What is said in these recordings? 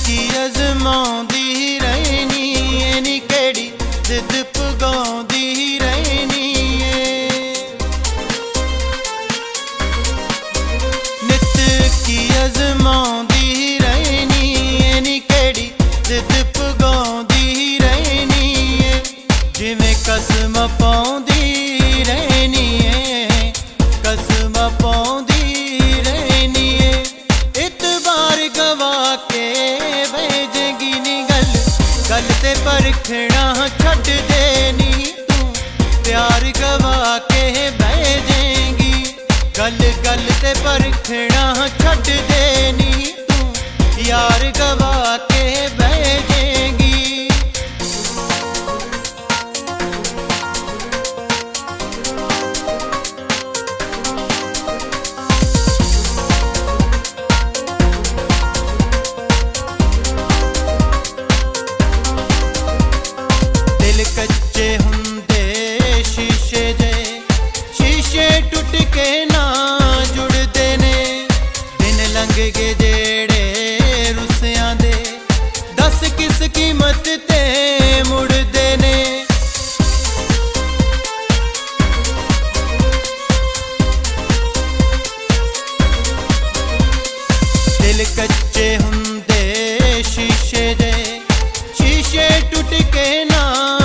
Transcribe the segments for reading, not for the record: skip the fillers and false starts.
की अजमाउंदी रहनी है नी केड़ी जिद पगाउंदी रहनी है। नित की अजमाउंदी रहनी है नी केड़ी जिद पगाउंदी रहनी है। जिवें कसम पाउंदी रहनी है कसम पाउंदी रहनी है। इतबार गवा के भेजेगी नी गल गल ते परखना छड्ड देनी तू प्यार गवा के भेजेगी गल गल ते परखना छड्ड देनी तू यार गवा के भेजेगी। कच्चे हुंदे शीशे जे शीशे टुट के ना जुड़दे ने। दिन लंघ गए जेड़े रुसियां दे दस किस कीमत ते मुड़दे ने। दिल कच्चे हुंदे शीशे जे शीशे टुट के ना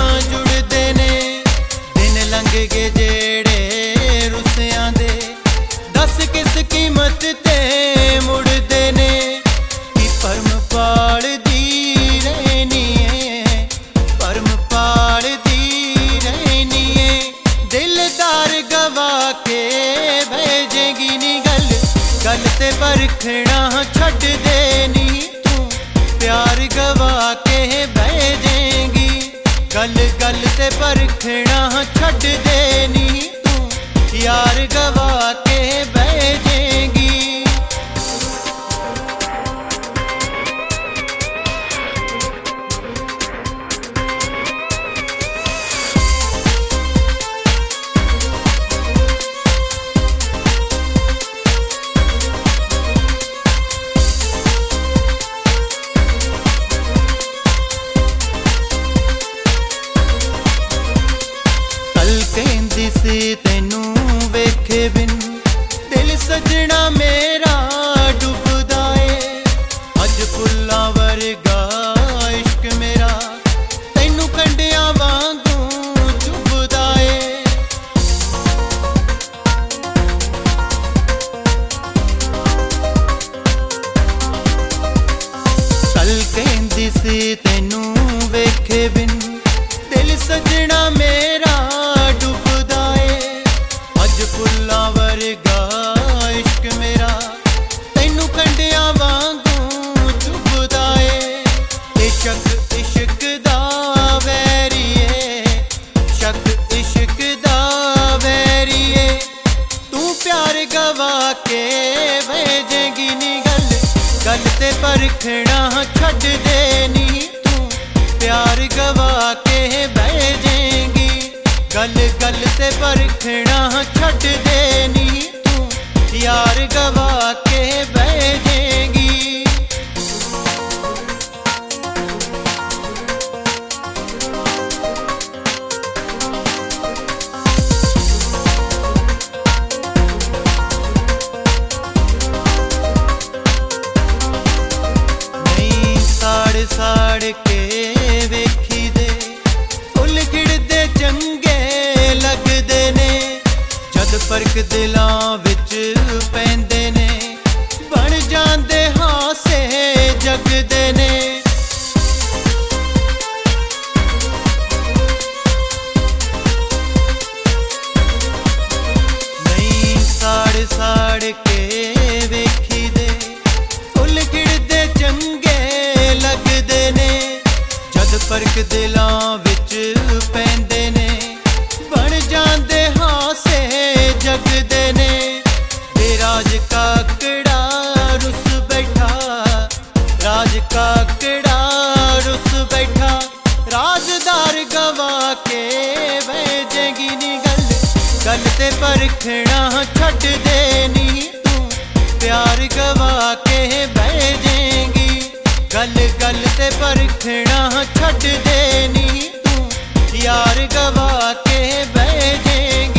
के जेड़े रुसियां दे दस किस कीमत ते मुड़दे ने। कि परम पाल दी रहनी है परम पाल दी रहनी है। दिलदार गवा के भेजेगी नी गल गल ते परखना छड्ड देनी तू प्यार गवा के भेजेगी गल गल ते परखना छड्ड देनी तू यार गवा के भेजेगी। कहंदी सी तैनू वेखे बिन दिल सजना मेरा डुबदा है। अज फुल्लां वर्गा इश्क मेरा तैनू कंडियां वांगू चुभदा है। कल कहंदी सी तैनू वेखे बिन दिल सजना मेरा डुबदा है। अज फुल्लां वर्गा इश्क मेरा तैनू कंडियां वांगू चुभदा है। इश्क इश्क दा वैरी है शक इश्क दा वैरी है। तू प्यार गवा के भेजेगी नी गल गल ते परखना छड्ड देनी तू प्यार गवा के भेजेगी गल गल ते परखना छड्ड देनी तू यार गवा के भेजेगी। नहीं साड़ साड़ के वेखी दे फुल खिड़दे चंगे लगदे ने। जद फर्क दिलां विच पैंदे ने बन जांदे हासे जगदे ने। नहीं साड़ साड़ के वेखी दे फुल खिड़दे चंगे लगदे ने। जद फर्क दिलां विच पैंदे ने बन जांदे हासे जगदे ने। राज काकड़ा रुस बैठा राज काकड़ा रुस बैठा। राजदार गवा के भेजेगी नी गल गल ते परखना छड्ड देनी तू प्यार गवा के भेजेगी गल गल ते परखना छड्ड दे नी तू, यार गवा के बह जाएंगे।